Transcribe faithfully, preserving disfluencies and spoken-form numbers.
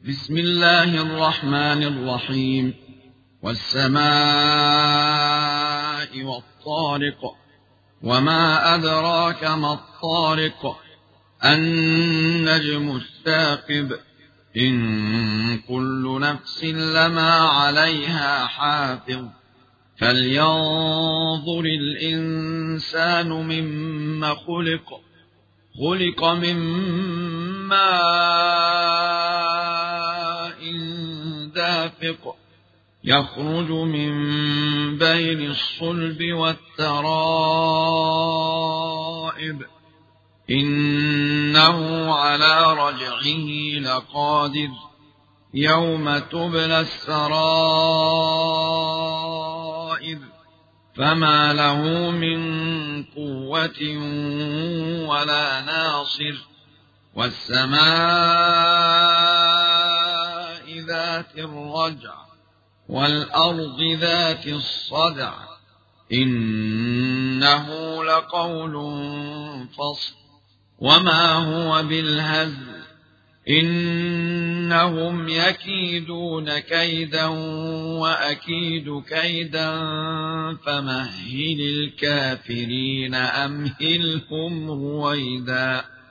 بسم الله الرحمن الرحيم. والسماء والطارق، وما أدراك ما الطارق، النجم الثاقب، إن كل نفس لما عليها حافظ، فلينظر الإنسان مما خلق خلق من ماء دافق، يخرج من بين الصلب والترائب، إنه على رجعه لقادر، يوم تبلى السرائر، فما له من قوة ولا ناصر. والسماء ذات الرجع، والأرض ذات الصدع، إنه لقول فصل، وما هو بالهزل، إنهم يكيدون كيدا وأكيد كيدا، فمهل الكافرين أمهلهم رويدا.